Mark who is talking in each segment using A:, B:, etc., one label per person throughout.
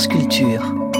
A: France Culture.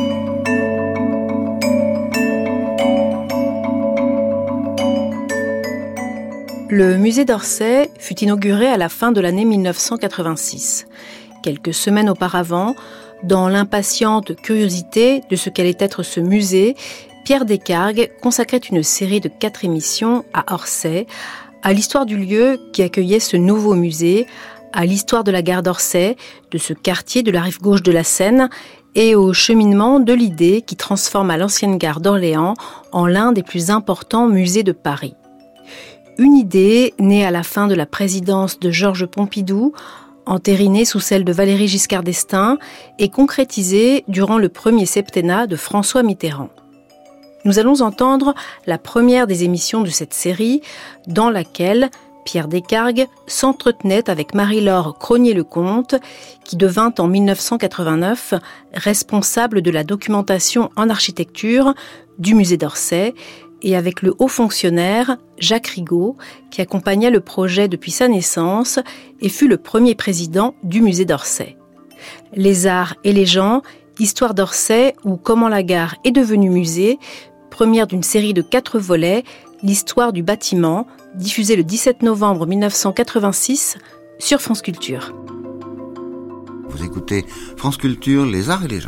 A: Le musée d'Orsay fut inauguré à la fin de l'année 1986. Quelques semaines auparavant, dans l'impatiente curiosité de ce qu'allait être ce musée, Pierre Descargues consacrait une série de 4 émissions à Orsay, à l'histoire du lieu qui accueillait ce nouveau musée, à l'histoire de la gare d'Orsay, de ce quartier de la rive gauche de la Seine, et au cheminement de l'idée qui transforma l'ancienne gare d'Orléans en l'un des plus importants musées de Paris. Une idée née à la fin de la présidence de Georges Pompidou, entérinée sous celle de Valéry Giscard d'Estaing et concrétisée durant le premier septennat de François Mitterrand. Nous allons entendre la première des émissions de cette série, dans laquelle Pierre Descargues s'entretenait avec Marie-Laure Crosnier-Lecomte, qui devint en 1989 responsable de la documentation en architecture du musée d'Orsay, et avec le haut fonctionnaire Jacques Rigaud, qui accompagna le projet depuis sa naissance et fut le premier président du musée d'Orsay. Les arts et les gens, histoire d'Orsay ou comment la gare est devenue musée, première d'une série de 4 volets, l'histoire du bâtiment, diffusée le 17 novembre 1986 sur France Culture.
B: Vous écoutez France Culture, les arts et les gens.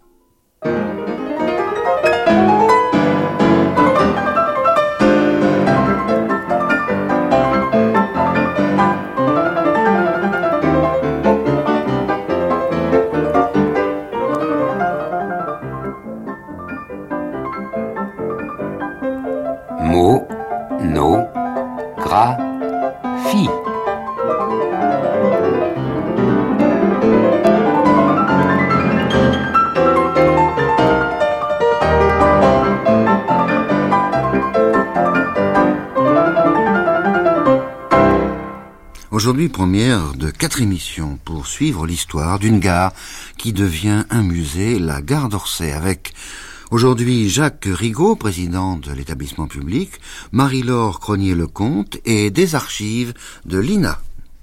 B: Monographie. Aujourd'hui, première de 4 émissions pour suivre l'histoire d'une gare qui devient un musée, la gare d'Orsay, avec aujourd'hui Jacques Rigaud, président de l'établissement public, Marie-Laure Crosnier-Lecomte et des archives de l'INA.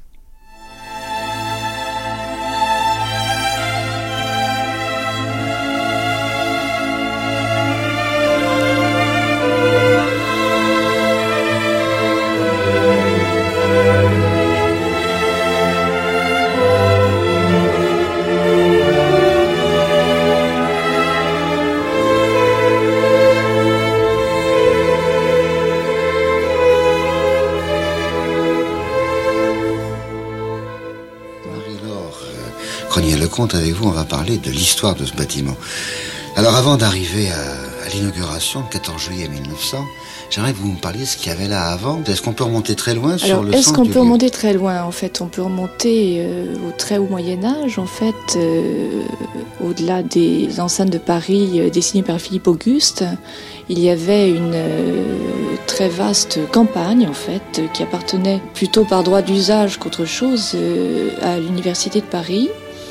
B: Avec vous, on va parler de l'histoire de ce bâtiment. Alors avant d'arriver à l'inauguration, le 14 juillet 1900, j'aimerais que vous me parliez de ce qu'il y avait là avant. Est-ce qu'on peut remonter très loin sur le centre du lieu ?
C: Est-ce qu'on peut remonter très loin ? En fait, on peut remonter au très haut Moyen-Âge, en fait, au-delà des enceintes de Paris dessinées par Philippe Auguste. Il y avait une très vaste campagne, en fait, qui appartenait plutôt par droit d'usage qu'autre chose à l'Université de Paris,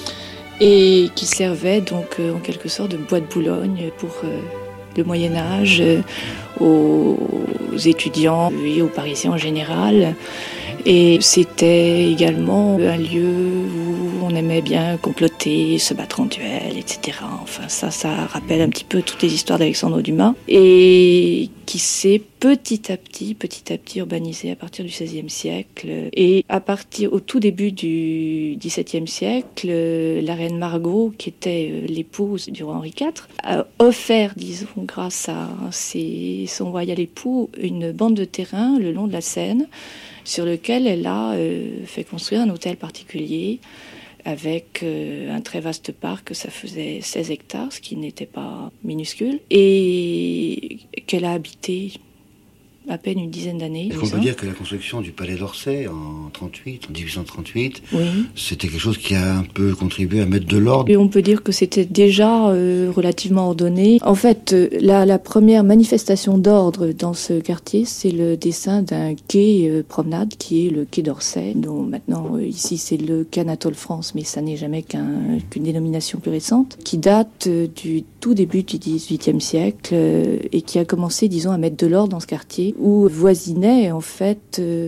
C: et qui servait donc en quelque sorte de bois de Boulogne pour le Moyen-Âge, aux étudiants et aux Parisiens en général. Et c'était également un lieu où on aimait bien comploter, se battre en duel, etc. Enfin, ça rappelle un petit peu toutes les histoires d'Alexandre Dumas, et qui s'est petit à petit urbanisé à partir du XVIe siècle. Et à partir, au tout début du XVIIe siècle, la reine Margot, qui était l'épouse du roi Henri IV, a offert, disons, grâce à son royal époux, une bande de terrain le long de la Seine, sur lequel elle a fait construire un hôtel particulier avec un très vaste parc, ça faisait 16 hectares, ce qui n'était pas minuscule, et qu'elle a habité à peine une dizaine d'années.
B: Est-ce qu'on peut dire que la construction du palais d'Orsay en 1838,
C: oui,
B: c'était quelque chose qui a un peu contribué à mettre de l'ordre ?
C: Et on peut dire que c'était déjà relativement ordonné. En fait, la première manifestation d'ordre dans ce quartier, c'est le dessin d'un quai promenade qui est le quai d'Orsay, dont maintenant ici c'est le quai Anatole France, mais ça n'est jamais qu'une dénomination plus récente, qui date du tout début du XVIIIe siècle et qui a commencé, disons, à mettre de l'ordre dans ce quartier, où voisinaient en fait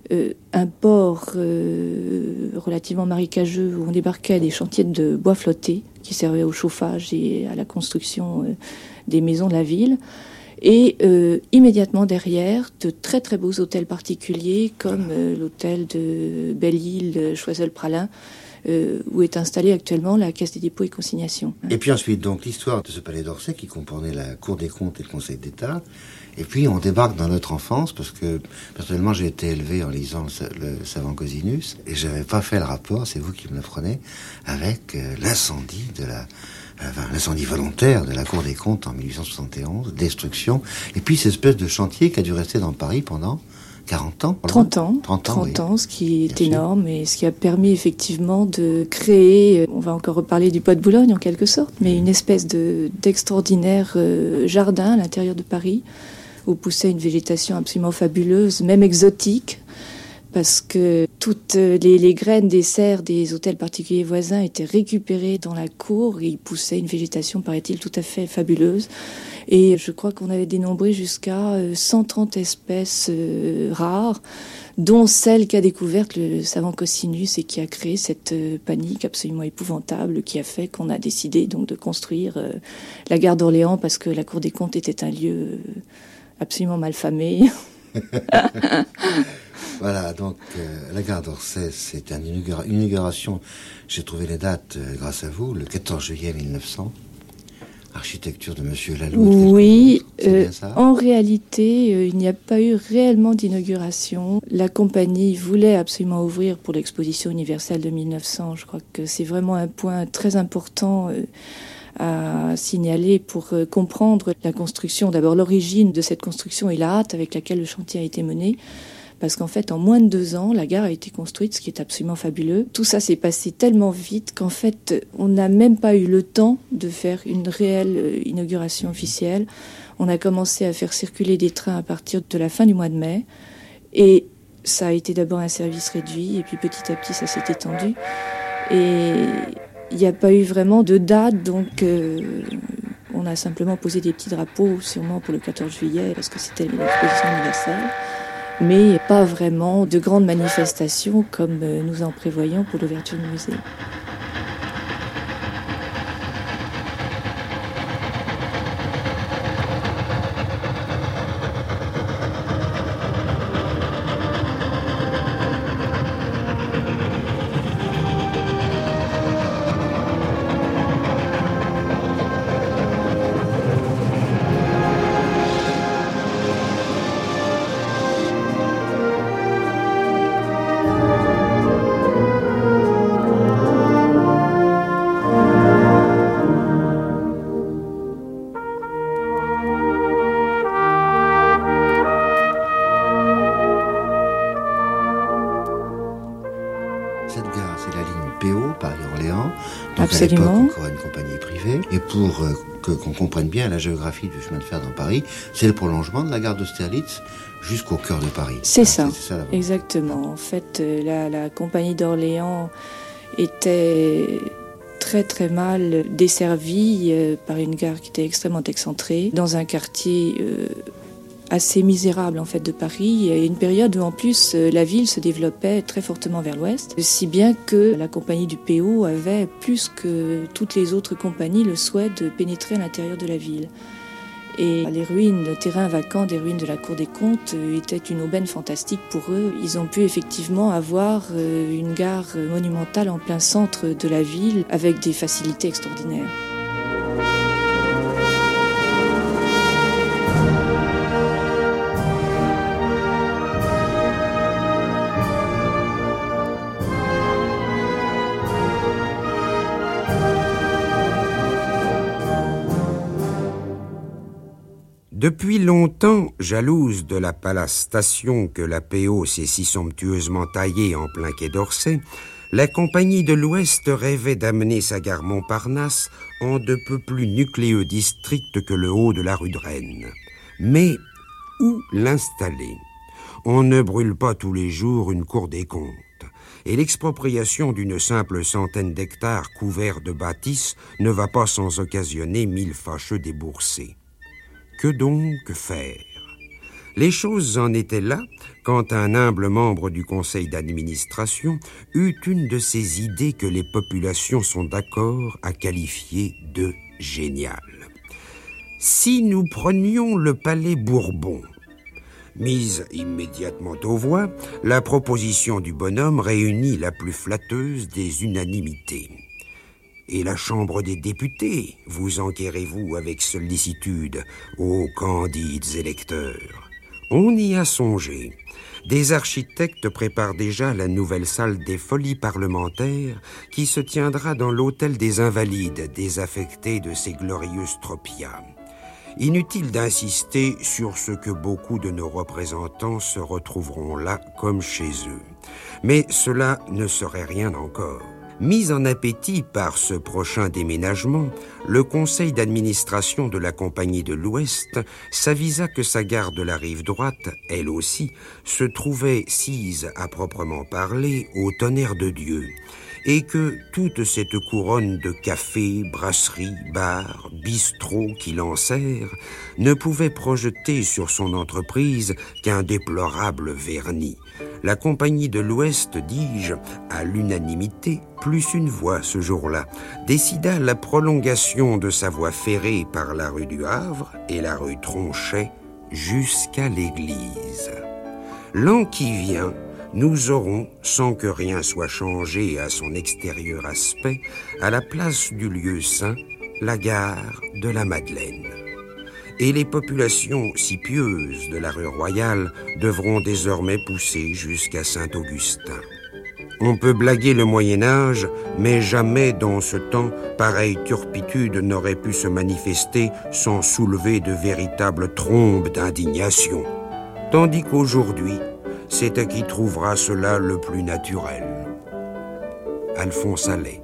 C: un port relativement marécageux où on débarquait des chantiers de bois flottés qui servaient au chauffage et à la construction des maisons de la ville. Et immédiatement derrière, de très très beaux hôtels particuliers comme l'hôtel de Belle-Île, Choiseul-Praslin, où est installée actuellement la Caisse des dépôts et consignations.
B: Et puis ensuite, donc, l'histoire de ce palais d'Orsay qui comprenait la Cour des comptes et le Conseil d'État. Et puis on débarque dans notre enfance, parce que personnellement j'ai été élevé en lisant le Savant Cosinus, et j'avais pas fait le rapport, c'est vous qui me l'apprenez, avec l'incendie l'incendie volontaire de la Cour des comptes en 1871, destruction, et puis cette espèce de chantier qui a dû rester dans Paris pendant 40 ans.
C: 30 ans, oui. Ce qui est énorme et ce qui a permis effectivement de créer, on va encore reparler du Bois de Boulogne en quelque sorte, mais une espèce d'extraordinaire jardin à l'intérieur de Paris où poussait une végétation absolument fabuleuse, même exotique, parce que toutes les graines des serres des hôtels particuliers voisins étaient récupérées dans la cour et il poussait une végétation, paraît-il, tout à fait fabuleuse. Et je crois qu'on avait dénombré jusqu'à 130 espèces rares, dont celle qu'a découverte le savant Cosinus et qui a créé cette panique absolument épouvantable qui a fait qu'on a décidé donc de construire la gare d'Orléans parce que la Cour des comptes était un lieu absolument malfamé.
B: Voilà, donc la gare d'Orsay, c'est une inauguration, j'ai trouvé les dates grâce à vous, le 14 juillet 1900, architecture de Monsieur Laloux.
C: Oui, en réalité, il n'y a pas eu réellement d'inauguration. La compagnie voulait absolument ouvrir pour l'exposition universelle de 1900. Je crois que c'est vraiment un point très important à signaler pour comprendre la construction, d'abord l'origine de cette construction et la hâte avec laquelle le chantier a été mené. Parce qu'en fait, en moins de 2 ans, la gare a été construite, ce qui est absolument fabuleux. Tout ça s'est passé tellement vite qu'en fait, on n'a même pas eu le temps de faire une réelle inauguration officielle. On a commencé à faire circuler des trains à partir de la fin du mois de mai. Et ça a été d'abord un service réduit, et puis petit à petit, ça s'est étendu. Et il n'y a pas eu vraiment de date, donc on a simplement posé des petits drapeaux, sûrement pour le 14 juillet, parce que c'était l'exposition universelle. Mais pas vraiment de grandes manifestations comme nous en prévoyons pour l'ouverture du musée. Absolument.
B: À l'époque, encore une compagnie privée. Et pour qu'on comprenne bien la géographie du chemin de fer dans Paris, c'est le prolongement de la gare d'Austerlitz jusqu'au cœur de Paris.
C: C'est ça, exactement. En fait, la compagnie d'Orléans était très très mal desservie par une gare qui était extrêmement excentrée, dans un quartier assez misérable en fait de Paris, et une période où en plus la ville se développait très fortement vers l'ouest, si bien que la compagnie du PO avait plus que toutes les autres compagnies le souhait de pénétrer à l'intérieur de la ville. Et les ruines, le terrain vacant des ruines de la Cour des comptes était une aubaine fantastique pour eux. Ils ont pu effectivement avoir une gare monumentale en plein centre de la ville avec des facilités extraordinaires.
D: Depuis longtemps, jalouse de la palace station que la PO s'est si somptueusement taillée en plein quai d'Orsay, la Compagnie de l'Ouest rêvait d'amener sa gare Montparnasse en de peu plus nucléeux district que le haut de la rue de Rennes. Mais où l'installer? On ne brûle pas tous les jours une Cour des comptes, et l'expropriation d'une simple centaine d'hectares couverts de bâtisses ne va pas sans occasionner 1000 fâcheux déboursés. Que donc faire? Les choses en étaient là quand un humble membre du conseil d'administration eut une de ces idées que les populations sont d'accord à qualifier de géniales. Si nous prenions le palais Bourbon, mise immédiatement aux voix, la proposition du bonhomme réunit la plus flatteuse des unanimités. Et la Chambre des députés, vous enquérez-vous avec sollicitude, ô candides électeurs? On y a songé. Des architectes préparent déjà la nouvelle salle des folies parlementaires qui se tiendra dans l'hôtel des Invalides, désaffecté de ces glorieuses tropias. Inutile d'insister sur ce que beaucoup de nos représentants se retrouveront là comme chez eux. Mais cela ne serait rien encore. Mis en appétit par ce prochain déménagement, le conseil d'administration de la Compagnie de l'Ouest s'avisa que sa gare de la rive droite, elle aussi, se trouvait sise à proprement parler au tonnerre de Dieu, et que toute cette couronne de cafés, brasseries, bars, bistrots qui l'enserrent ne pouvait projeter sur son entreprise qu'un déplorable vernis. La Compagnie de l'Ouest, dis-je, à l'unanimité, plus une voix ce jour-là, décida la prolongation de sa voie ferrée par la rue du Havre et la rue Tronchet jusqu'à l'église. L'an qui vient, nous aurons, sans que rien soit changé à son extérieur aspect, à la place du lieu saint, la gare de la Madeleine. Et les populations si pieuses de la rue Royale devront désormais pousser jusqu'à Saint-Augustin. On peut blaguer le Moyen-Âge, mais jamais dans ce temps, pareille turpitude n'aurait pu se manifester sans soulever de véritables trombes d'indignation. Tandis qu'aujourd'hui, c'est à qui trouvera cela le plus naturel. Alphonse Allais.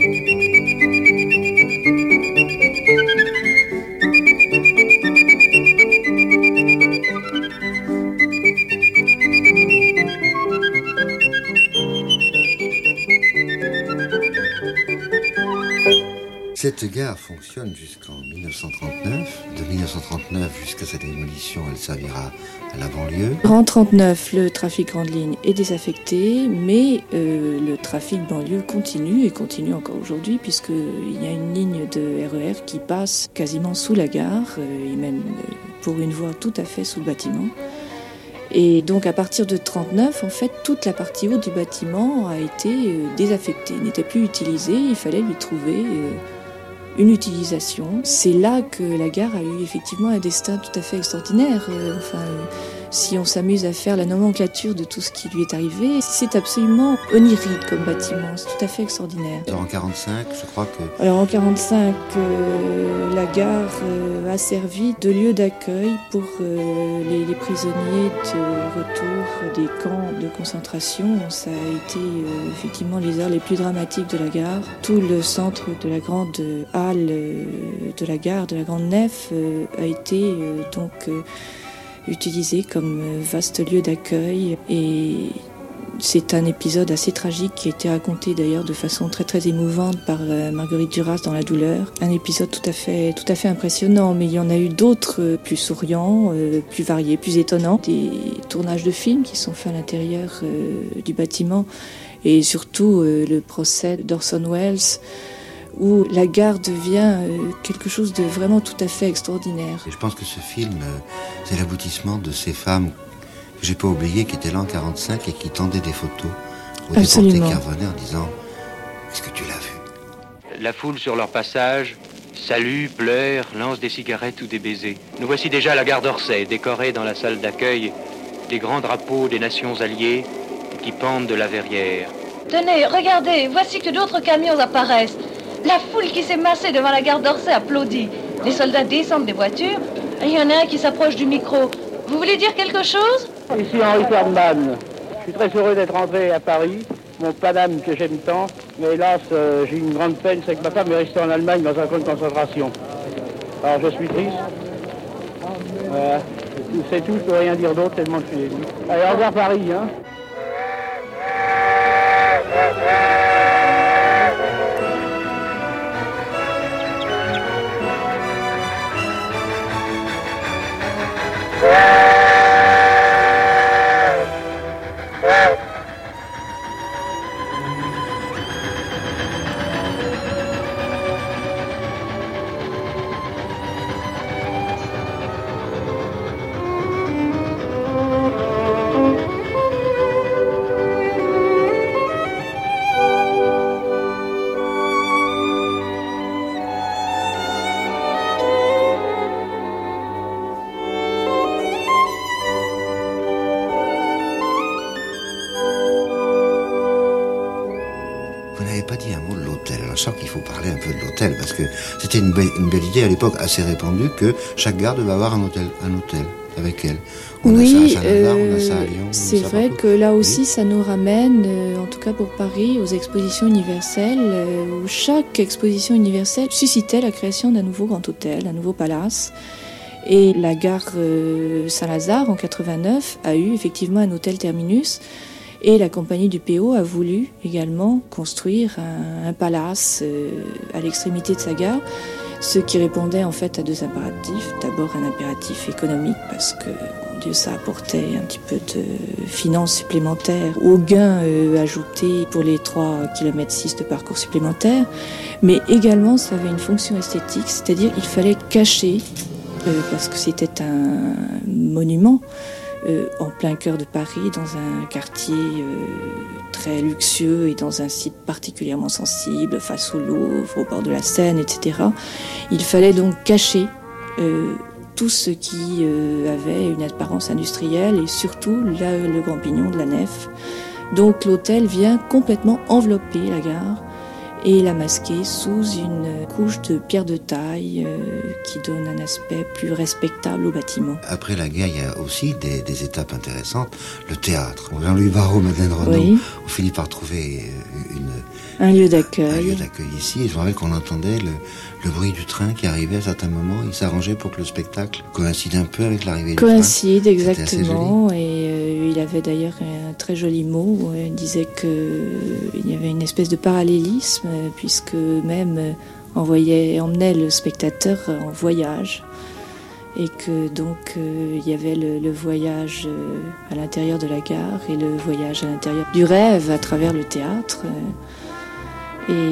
B: Cette gare fonctionne jusqu'en 1939. De 1939 jusqu'à sa démolition, elle servira à la banlieue.
C: En 1939, le trafic grande ligne est désaffecté, mais le trafic banlieue continue et continue encore aujourd'hui, puisqu'il y a une ligne de RER qui passe quasiment sous la gare, et même pour une voie tout à fait sous le bâtiment. Et donc à partir de 1939, en fait, toute la partie haute du bâtiment a été désaffectée, n'était plus utilisée, il fallait lui trouver une utilisation. C'est là que la gare a eu effectivement un destin tout à fait extraordinaire. Si on s'amuse à faire la nomenclature de tout ce qui lui est arrivé, c'est absolument onirique comme bâtiment, c'est tout à fait extraordinaire.
B: En 1945, je crois que...
C: Alors en 1945, la gare a servi de lieu d'accueil pour les prisonniers de retour des camps de concentration. Ça a été effectivement les heures les plus dramatiques de la gare. Tout le centre de la grande halle de la gare, de la grande nef, a été utilisé comme vaste lieu d'accueil, et c'est un épisode assez tragique qui a été raconté d'ailleurs de façon très très émouvante par Marguerite Duras dans La douleur. Un épisode tout à fait impressionnant, mais il y en a eu d'autres plus souriants, plus variés, plus étonnants. Des tournages de films qui sont faits à l'intérieur du bâtiment, et surtout le procès d'Orson Welles, où la gare devient quelque chose de vraiment tout à fait extraordinaire.
B: Et je pense que ce film, c'est l'aboutissement de ces femmes que j'ai pas oubliées, qui étaient là en 1945 et qui tendaient des photos aux déportés qui revenaient en disant « Est-ce que tu l'as vu ?»
E: La foule sur leur passage salue, pleure, lance des cigarettes ou des baisers. Nous voici déjà à la gare d'Orsay, décorée dans la salle d'accueil des grands drapeaux des nations alliées qui pendent de la verrière.
F: Tenez, regardez, voici que d'autres camions apparaissent. La foule qui s'est massée devant la gare d'Orsay applaudit. Les soldats descendent des voitures et il y en a un qui s'approche du micro. Vous voulez dire quelque chose?
G: Ici Henri Ferdman. Je suis très heureux d'être rentré à Paris. Mon Paname que j'aime tant. Mais hélas, j'ai une grande peine, c'est que ma femme est restée en Allemagne dans un camp de concentration. Alors je suis triste. Voilà. C'est tout, je peux rien dire d'autre tellement je suis ému. Allez, au revoir Paris, hein.
H: Yeah!
B: pas dit un mot de l'hôtel. Alors je crois qu'il faut parler un peu de l'hôtel, parce que c'était une belle idée à l'époque, assez répandue, que chaque gare devait avoir un hôtel avec elle. On a ça à Saint-Lazare, on a ça à Lyon.
C: C'est vrai que là aussi, ça nous ramène, en tout cas pour Paris, aux expositions universelles, où chaque exposition universelle suscitait la création d'un nouveau grand hôtel, un nouveau palace. Et la gare Saint-Lazare, en 89, a eu effectivement un hôtel terminus. Et la compagnie du PO a voulu également construire un palace à l'extrémité de sa gare, ce qui répondait en fait à deux impératifs. D'abord un impératif économique, parce que mon Dieu, ça apportait un petit peu de finances supplémentaires aux gains ajoutés pour les 3,6 km de parcours supplémentaires. Mais également, ça avait une fonction esthétique, c'est-à-dire qu'il fallait cacher, parce que c'était un monument, en plein cœur de Paris, dans un quartier très luxueux et dans un site particulièrement sensible, face au Louvre, au bord de la Seine, etc. Il fallait donc cacher tout ce qui avait une apparence industrielle et surtout le grand pignon de la nef. Donc l'hôtel vient complètement envelopper la gare et la masquer sous une couche de pierre de taille qui donne un aspect plus respectable au bâtiment.
B: Après la guerre, il y a aussi des étapes intéressantes. Le théâtre. Jean-Louis Barrault, Madeleine Renaud,
C: oui.
B: On finit par trouver
C: un lieu d'accueil.
B: Un lieu d'accueil ici. Et je me rappelle qu'on entendait le bruit du train qui arrivait à certains moments. Il s'arrangeait pour que le spectacle coïncide un peu avec l'arrivée du train.
C: Coïncide, exactement. Et il avait d'ailleurs un très joli mot. Où il disait qu'il y avait une espèce de parallélisme, puisque même emmenait le spectateur en voyage. Et que donc il y avait le voyage à l'intérieur de la gare et le voyage à l'intérieur du rêve à travers le théâtre. Et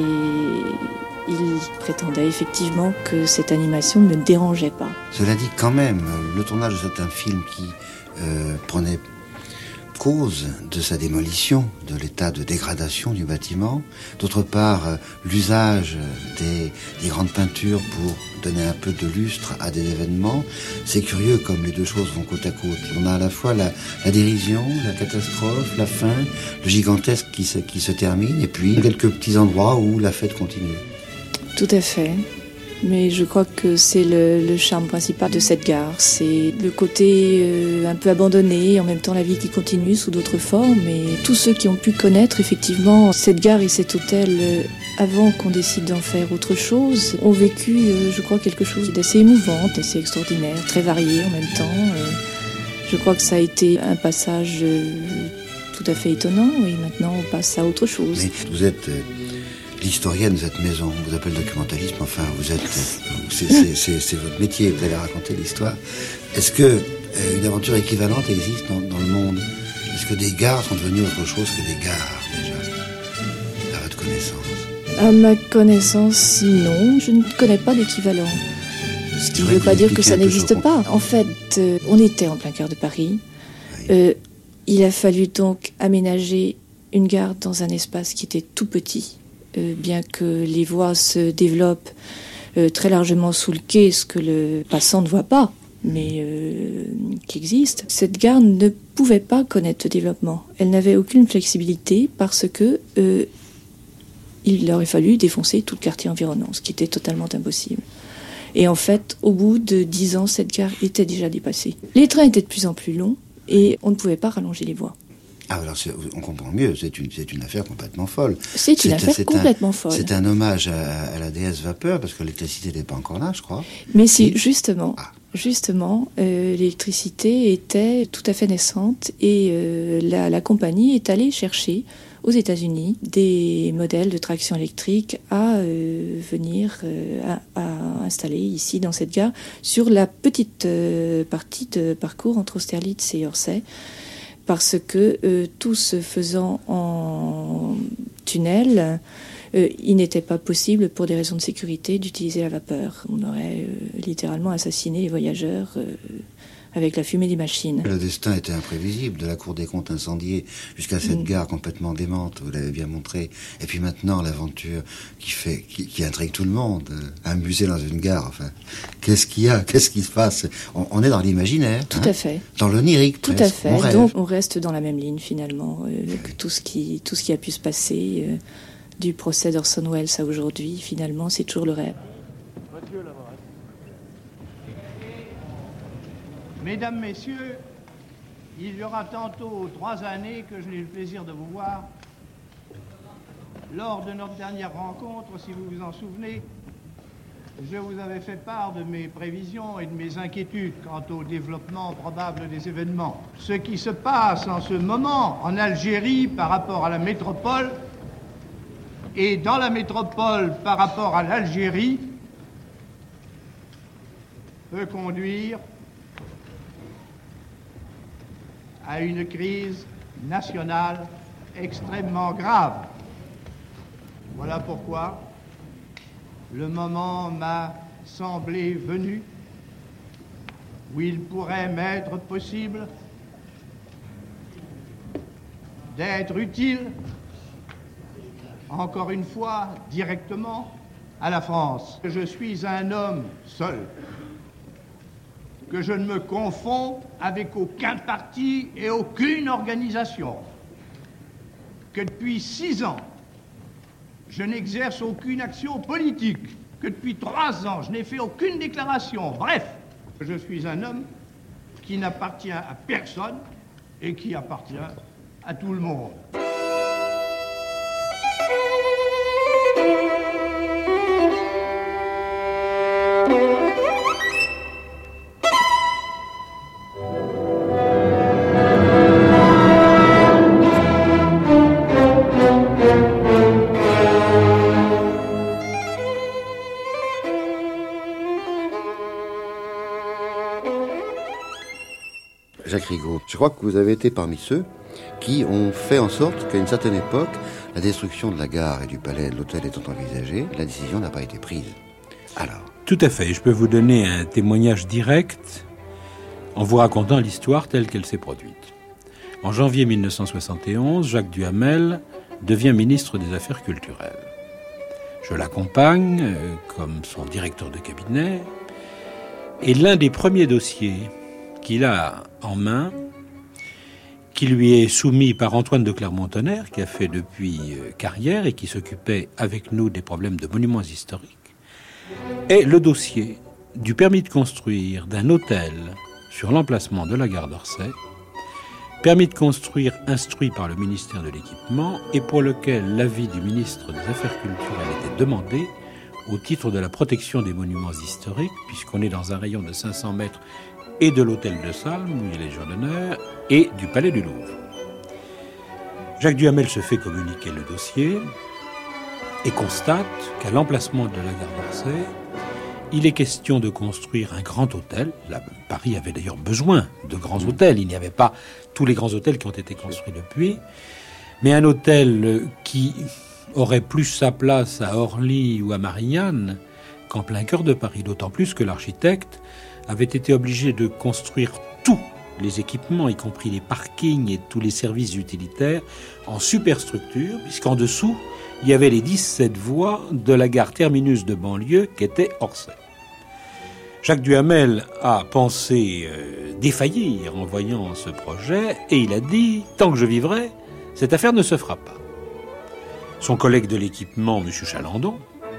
C: il prétendait effectivement que cette animation ne dérangeait pas.
B: Cela dit, quand même, le tournage de certains films qui prenait cause de sa démolition, de l'état de dégradation du bâtiment. D'autre part, l'usage des grandes peintures pour donner un peu de lustre à des événements. C'est curieux comme les deux choses vont côte à côte. On a à la fois la dérision, la catastrophe, la fin, le gigantesque qui se termine, et puis quelques petits endroits où la fête continue.
C: Tout à fait. Mais je crois que c'est le charme principal de cette gare. C'est le côté un peu abandonné, en même temps la vie qui continue sous d'autres formes. Et tous ceux qui ont pu connaître effectivement cette gare et cet hôtel avant qu'on décide d'en faire autre chose, ont vécu, je crois, quelque chose d'assez émouvant, d'assez extraordinaire, très varié en même temps. Je crois que ça a été un passage tout à fait étonnant. Et maintenant, on passe à autre chose.
B: Mais vous êtes l'historienne de cette maison, on vous appelle documentaliste, enfin vous êtes, c'est votre métier, vous allez raconter l'histoire. Est-ce que une aventure équivalente existe dans le monde? Est-ce que des gares sont devenues autre chose que des gares déjà, à votre connaissance?
C: À ma connaissance, non, je ne connais pas d'équivalent. Ce qui ne veut pas dire que ça n'existe pas. En fait, on était en plein cœur de Paris. Oui. Il a fallu donc aménager une gare dans un espace qui était tout petit. Bien que les voies se développent très largement sous le quai, ce que le passant ne voit pas, mais qui existe. Cette gare ne pouvait pas connaître de développement. Elle n'avait aucune flexibilité parce que il aurait fallu défoncer tout le quartier environnant, ce qui était totalement impossible. Et en fait, au bout de 10 ans, cette gare était déjà dépassée. Les trains étaient de plus en plus longs et on ne pouvait pas rallonger les voies.
B: Ah, alors on comprend mieux, c'est une affaire complètement folle.
C: C'est une affaire complètement folle.
B: C'est un hommage à la déesse vapeur, parce que l'électricité n'était pas encore là, je crois.
C: Mais si, justement, l'électricité était tout à fait naissante et la compagnie est allée chercher aux États-Unis des modèles de traction électrique à venir à installer ici dans cette gare sur la petite partie de parcours entre Austerlitz et Orsay. Parce que tout se faisant en tunnel, il n'était pas possible, pour des raisons de sécurité, d'utiliser la vapeur. On aurait littéralement assassiné les voyageurs avec la fumée des machines.
B: Le destin était imprévisible, de la Cour des comptes incendiée jusqu'à cette gare complètement démente, vous l'avez bien montré. Et puis maintenant, l'aventure qui intrigue tout le monde, un musée dans une gare, enfin, qu'est-ce qu'il y a? Qu'est-ce qui se passe? On est dans l'imaginaire.
C: Tout à fait.
B: Dans l'onirique,
C: tout à fait. Donc on reste dans la même ligne, finalement, que tout ce qui a pu se passer du procès d'Orson Welles à aujourd'hui. Finalement, c'est toujours le rêve.
H: Mesdames, Messieurs, il y aura tantôt 3 années que je n'ai le plaisir de vous voir. Lors de notre dernière rencontre, si vous vous en souvenez, je vous avais fait part de mes prévisions et de mes inquiétudes quant au développement probable des événements. Ce qui se passe en ce moment en Algérie par rapport à la métropole et dans la métropole par rapport à l'Algérie peut conduire à une crise nationale extrêmement grave. Voilà pourquoi le moment m'a semblé venu où il pourrait m'être possible d'être utile, encore une fois, directement à la France. Je suis un homme seul, que je ne me confonds avec aucun parti et aucune organisation, que depuis 6 ans, je n'exerce aucune action politique, que depuis 3 ans, je n'ai fait aucune déclaration. Bref, je suis un homme qui n'appartient à personne et qui appartient à tout le monde.
B: Jacques Rigaud, je crois que vous avez été parmi ceux qui ont fait en sorte qu'à une certaine époque, la destruction de la gare et du palais de l'hôtel étant envisagée, la décision n'a pas été prise. Alors ?
I: Tout à fait. Je peux vous donner un témoignage direct en vous racontant l'histoire telle qu'elle s'est produite. En janvier 1971, Jacques Duhamel devient ministre des Affaires culturelles. Je l'accompagne comme son directeur de cabinet et l'un des premiers dossiers qu'il a en main, qui lui est soumis par Antoine de Clermont-Tonnerre, qui a fait depuis carrière et qui s'occupait avec nous des problèmes de monuments historiques, est le dossier du permis de construire d'un hôtel sur l'emplacement de la gare d'Orsay, permis de construire instruit par le ministère de l'Équipement et pour lequel l'avis du ministre des Affaires culturelles était demandé au titre de la protection des monuments historiques, puisqu'on est dans un rayon de 500 mètres et de l'hôtel de Salm, où il est Légion d'honneur, et du palais du Louvre. Jacques Duhamel se fait communiquer le dossier et constate qu'à l'emplacement de la gare d'Orsay, il est question de construire un grand hôtel. Là, Paris avait d'ailleurs besoin de grands hôtels. Il n'y avait pas tous les grands hôtels qui ont été construits depuis, mais un hôtel qui aurait plus sa place à Orly ou à Marignane qu'en plein cœur de Paris, d'autant plus que l'architecte avait été obligé de construire tous les équipements, y compris les parkings et tous les services utilitaires, en superstructure, puisqu'en dessous, il y avait les 17 voies de la gare terminus de banlieue qu'était Orsay. Jacques Duhamel a pensé défaillir en voyant ce projet, et il a dit « Tant que je vivrai, cette affaire ne se fera pas ». Son collègue de l'équipement, M. Chalandon,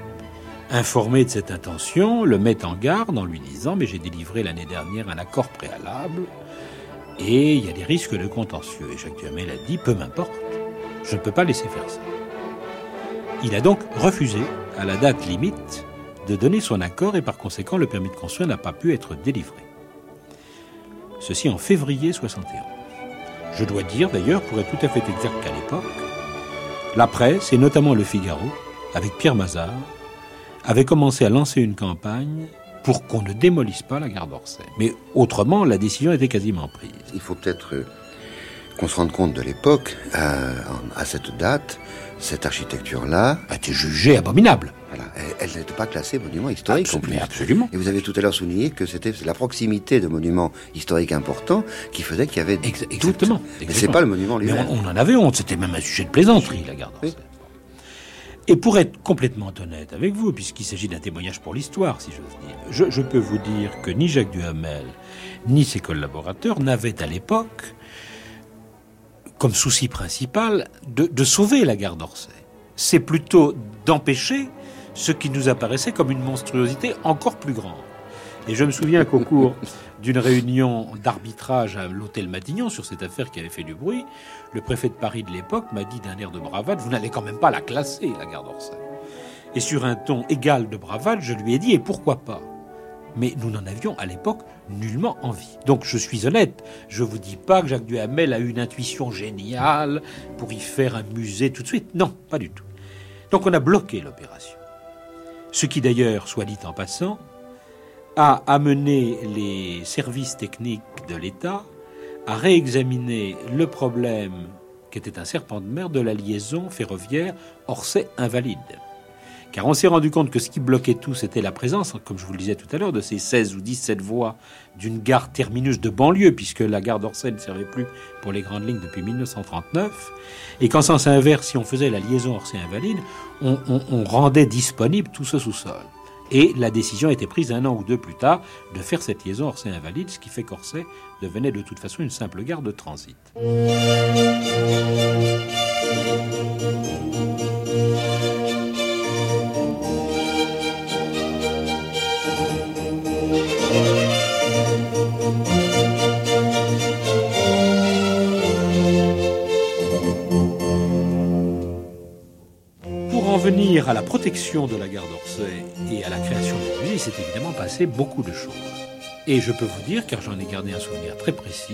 I: informé de cette intention, le met en garde en lui disant « Mais j'ai délivré l'année dernière un accord préalable et il y a des risques de contentieux. » Et Jacques Duhamel a dit « Peu m'importe, je ne peux pas laisser faire ça. » Il a donc refusé, à la date limite, de donner son accord et par conséquent le permis de construire n'a pas pu être délivré. Ceci en février 71. Je dois dire d'ailleurs, pour être tout à fait exact qu'à l'époque, la presse, et notamment Le Figaro, avec Pierre Mazard, avait commencé à lancer une campagne pour qu'on ne démolisse pas la gare d'Orsay. Mais autrement, la décision était quasiment prise.
B: Il faut peut-être qu'on se rende compte de l'époque, à cette date, cette architecture-là
I: a été jugée abominable.
B: Voilà, elle n'était pas classée monument historique.
I: Absolument.
B: Et vous avez tout à l'heure souligné que c'était la proximité de monuments historiques importants qui faisait qu'il y avait
I: Exactement.
B: Mais c'est pas le monument lui-même.
I: Mais on en avait honte, c'était même un sujet de plaisanterie, la gare d'Orsay. Oui. Et pour être complètement honnête avec vous, puisqu'il s'agit d'un témoignage pour l'histoire, si j'ose dire, je peux vous dire que ni Jacques Duhamel, ni ses collaborateurs n'avaient à l'époque comme souci principal de sauver la gare d'Orsay. c'est plutôt d'empêcher ce qui nous apparaissait comme une monstruosité encore plus grande. Et je me souviens qu'au cours d'une réunion d'arbitrage à l'hôtel Matignon sur cette affaire qui avait fait du bruit, le préfet de Paris de l'époque m'a dit d'un air de bravade « Vous n'allez quand même pas la classer, la gare d'Orsay ». Et sur un ton égal de bravade, je lui ai dit « Et pourquoi pas ?» Mais nous n'en avions à l'époque nullement envie. Donc je suis honnête, je vous dis pas que Jacques Duhamel a eu une intuition géniale pour y faire un musée tout de suite. Non, pas du tout. Donc on a bloqué l'opération. Ce qui d'ailleurs, soit dit en passant, a amené les services techniques de l'État à réexaminer le problème, qui était un serpent de mer, de la liaison ferroviaire Orsay-Invalides. Car on s'est rendu compte que ce qui bloquait tout, c'était la présence, comme je vous le disais tout à l'heure, de ces 16 ou 17 voies d'une gare terminus de banlieue, puisque la gare d'Orsay ne servait plus pour les grandes lignes depuis 1939. Et qu'en sens inverse, si on faisait la liaison Orsay-Invalides, on rendait disponible tout ce sous-sol. Et la décision a été prise 1 an ou 2 plus tard de faire cette liaison Orsay-Invalides, ce qui fait qu'Orsay devenait de toute façon une simple gare de transit. Pour en venir à la protection de la gare d'Orsay et à la création du musée, il s'est évidemment passé beaucoup de choses. Et je peux vous dire, car j'en ai gardé un souvenir très précis,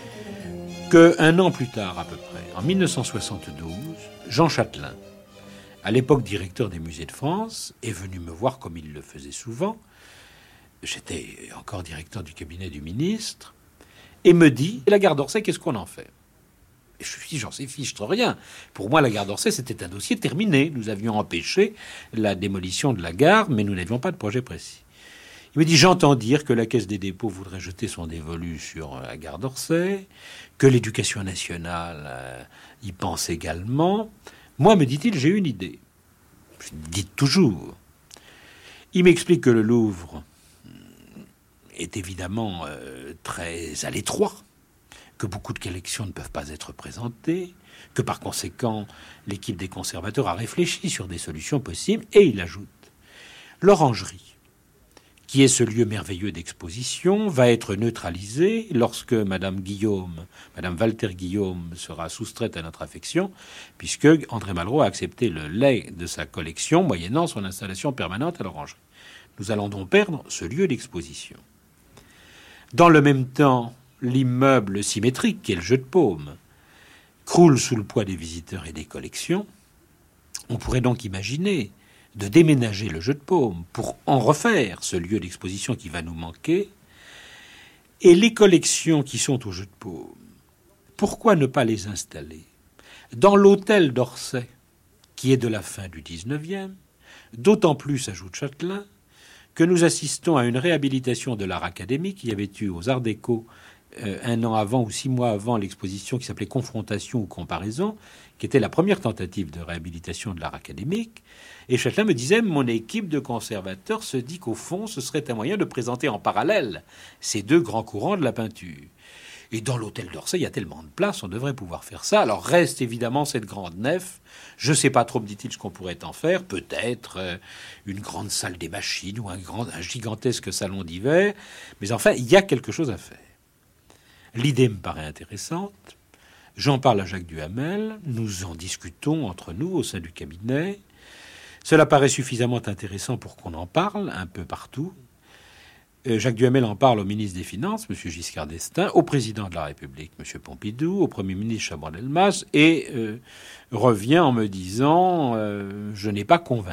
I: qu'un an plus tard à peu près, en 1972, Jean Chatelain, à l'époque directeur des musées de France, est venu me voir comme il le faisait souvent. J'étais encore directeur du cabinet du ministre, et me dit « La gare d'Orsay, qu'est-ce qu'on en fait ?» Et je lui dis « J'en sais fichtre rien. Pour moi, la gare d'Orsay, c'était un dossier terminé. Nous avions empêché la démolition de la gare, mais nous n'avions pas de projet précis. » Il me dit « J'entends dire que la Caisse des dépôts voudrait jeter son dévolu sur la gare d'Orsay, que l'Éducation nationale y pense également. Moi, me dit-il, j'ai une idée. » Dites toujours. Il m'explique que le Louvre est évidemment très à l'étroit, que beaucoup de collections ne peuvent pas être présentées, que par conséquent, l'équipe des conservateurs a réfléchi sur des solutions possibles, et il ajoute « L'Orangerie, qui est ce lieu merveilleux d'exposition, va être neutralisée lorsque Madame Walter Guillaume sera soustraite à notre affection, puisque André Malraux a accepté le legs de sa collection moyennant son installation permanente à l'Orangerie. Nous allons donc perdre ce lieu d'exposition. Dans le même temps, l'immeuble symétrique, qui est le Jeu de Paume, croule sous le poids des visiteurs et des collections. On pourrait donc imaginer de déménager le Jeu de Paume pour en refaire ce lieu d'exposition qui va nous manquer. Et les collections qui sont au Jeu de Paume, pourquoi ne pas les installer dans l'hôtel d'Orsay, qui est de la fin du 19e, d'autant plus, ajoute Chatelain, que nous assistons à une réhabilitation de l'art académique. Il y avait eu aux Arts Déco 1 an avant ou 6 mois avant l'exposition qui s'appelait Confrontation ou Comparaison, qui était la première tentative de réhabilitation de l'art académique. Et Chatelain me disait, mon équipe de conservateurs se dit qu'au fond, ce serait un moyen de présenter en parallèle ces 2 grands courants de la peinture. Et dans l'hôtel d'Orsay, il y a tellement de place, on devrait pouvoir faire ça. Alors reste évidemment cette grande nef. Je ne sais pas trop, me dit-il, ce qu'on pourrait en faire. Peut-être une grande salle des machines ou un gigantesque salon d'hiver. Mais enfin, il y a quelque chose à faire. L'idée me paraît intéressante. J'en parle à Jacques Duhamel. Nous en discutons entre nous au sein du cabinet. Cela paraît suffisamment intéressant pour qu'on en parle un peu partout. Jacques Duhamel en parle au ministre des Finances, M. Giscard d'Estaing, au président de la République, M. Pompidou, au Premier ministre Chaban-Delmas, et revient en me disant « Je n'ai pas convaincu ».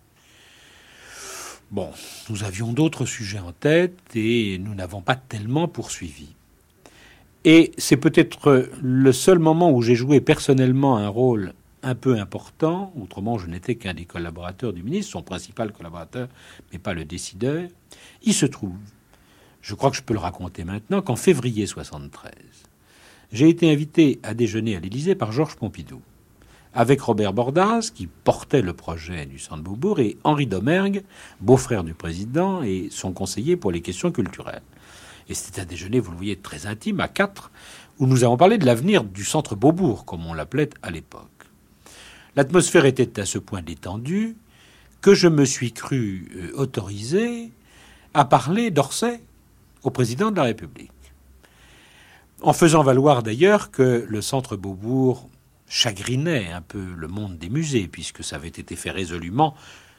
I: Bon, nous avions d'autres sujets en tête et nous n'avons pas tellement poursuivi. Et c'est peut-être le seul moment où j'ai joué personnellement un rôle un peu important. Autrement, je n'étais qu'un des collaborateurs du ministre, son principal collaborateur, mais pas le décideur. Il se trouve, je crois que je peux le raconter maintenant, qu'en février 1973, j'ai été invité à déjeuner à l'Élysée par Georges Pompidou, avec Robert Bordas, qui portait le projet du Centre Beaubourg, et Henri Domergue, beau-frère du président, et son conseiller pour les questions culturelles. Et c'était un déjeuner, vous le voyez, très intime, à 4, où nous avons parlé de l'avenir du Centre Beaubourg, comme on l'appelait à l'époque. L'atmosphère était à ce point détendue que je me suis cru autorisé à parler d'Orsay au président de la République. En faisant valoir d'ailleurs que le Centre Beaubourg chagrinait un peu le monde des musées, puisque ça avait été fait résolument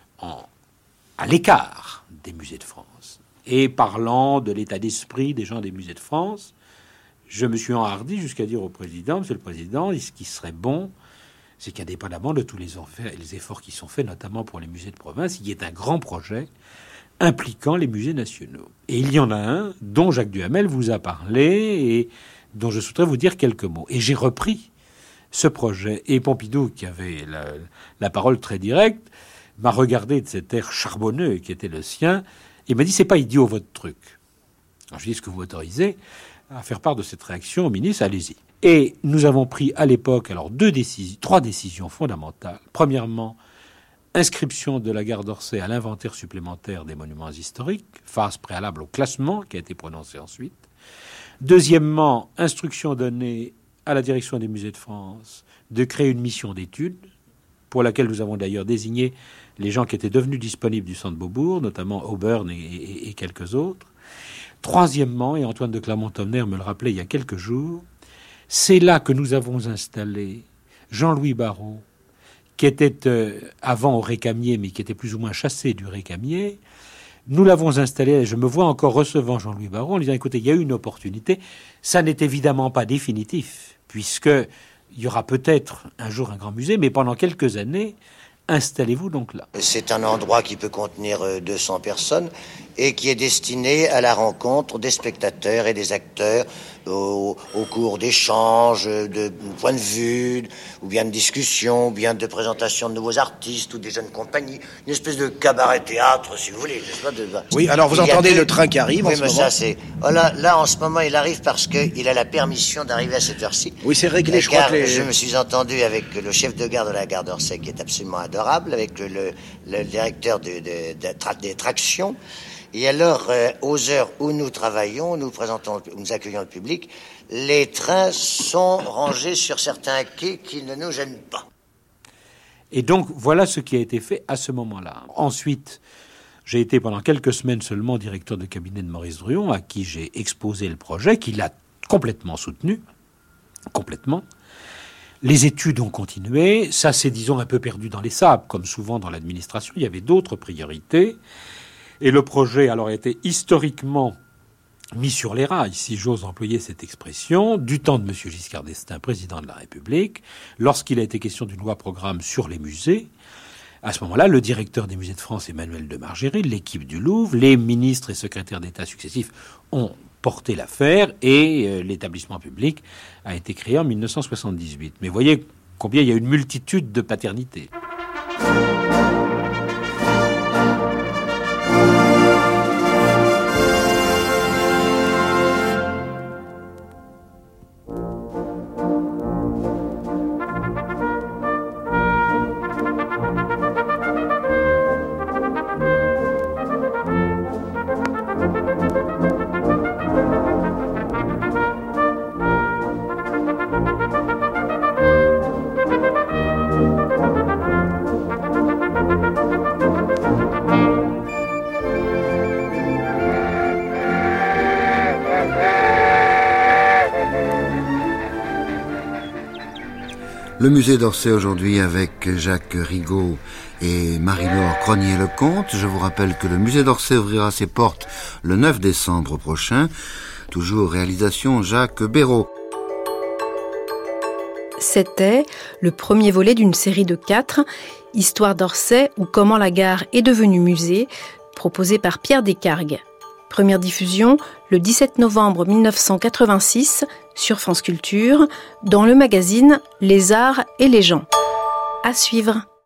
I: à l'écart des musées de France. Et parlant de l'état d'esprit des gens des musées de France, je me suis enhardi jusqu'à dire au président, Monsieur le Président, ce qui serait bon, c'est qu'indépendamment de tous les efforts qui sont faits, notamment pour les musées de province, il y ait un grand projet impliquant les musées nationaux. Et il y en a un dont Jacques Duhamel vous a parlé et dont je souhaiterais vous dire quelques mots. Et j'ai repris ce projet. Et Pompidou, qui avait la parole très directe, m'a regardé de cet air charbonneux qui était le sien et m'a dit « C'est pas idiot votre truc ». Alors je lui ai dit « Ce que vous m'autorisez à faire part de cette réaction au ministre, allez-y ». Et nous avons pris à l'époque alors trois décisions fondamentales. Premièrement, inscription de la gare d'Orsay à l'inventaire supplémentaire des monuments historiques, phase préalable au classement qui a été prononcé ensuite. Deuxièmement, instruction donnée à la direction des musées de France de créer une mission d'études, pour laquelle nous avons d'ailleurs désigné les gens qui étaient devenus disponibles du Centre Beaubourg, notamment Auburn et quelques autres. Troisièmement, et Antoine de Clermont-Tonnerre me le rappelait il y a quelques jours, c'est là que nous avons installé Jean-Louis Barrault, qui était avant au Récamier, mais qui était plus ou moins chassé du Récamier. Nous l'avons installé, et je me vois encore recevant Jean-Louis Barrault en disant « Écoutez, il y a eu une opportunité. Ça n'est évidemment pas définitif, puisqu'il y aura peut-être un jour un grand musée, mais pendant quelques années, installez-vous donc là. »
J: C'est un endroit qui peut contenir 200 personnes et qui est destiné à la rencontre des spectateurs et des acteurs au cours d'échanges, de points de vue, ou bien de discussions, ou bien de présentation de nouveaux artistes ou des jeunes compagnies. Une espèce de cabaret-théâtre, si vous voulez.
K: Oui, alors vous entendez le train qui arrive en ce moment.
J: Ça, c'est... Là, en ce moment, il arrive parce qu'il a la permission d'arriver à cette heure-ci.
K: Oui, c'est réglé, je crois que
J: je me suis entendu avec le chef de gare de la gare d'Orsay, qui est absolument adorable, avec le directeur des tractions. Et alors, aux heures où nous travaillons, nous accueillons le public, les trains sont rangés sur certains quais qui ne nous gênent pas.
I: Et donc, voilà ce qui a été fait à ce moment-là. Ensuite, j'ai été pendant quelques semaines seulement directeur de cabinet de Maurice Druon, à qui j'ai exposé le projet, qui l'a complètement soutenu, complètement. Les études ont continué, ça s'est, disons, un peu perdu dans les sables, comme souvent dans l'administration, il y avait d'autres priorités. Et le projet alors a été historiquement mis sur les rails, si j'ose employer cette expression, du temps de M. Giscard d'Estaing, président de la République, lorsqu'il a été question d'une loi-programme sur les musées. À ce moment-là, le directeur des musées de France, Emmanuel de Margerie, l'équipe du Louvre, les ministres et secrétaires d'État successifs ont porté l'affaire et l'établissement public a été créé en 1978. Mais voyez combien il y a une multitude de paternités.
B: Le musée d'Orsay aujourd'hui avec Jacques Rigaud et Marie-Laure Cronier-Lecomte. Je vous rappelle que le musée d'Orsay ouvrira ses portes le 9 décembre prochain. Toujours réalisation Jacques Béraud.
A: C'était le premier volet d'une série de 4, Histoire d'Orsay ou comment la gare est devenue musée, proposé par Pierre Descargues. Première diffusion le 17 novembre 1986 sur France Culture, dans le magazine Les Arts et les gens. À suivre.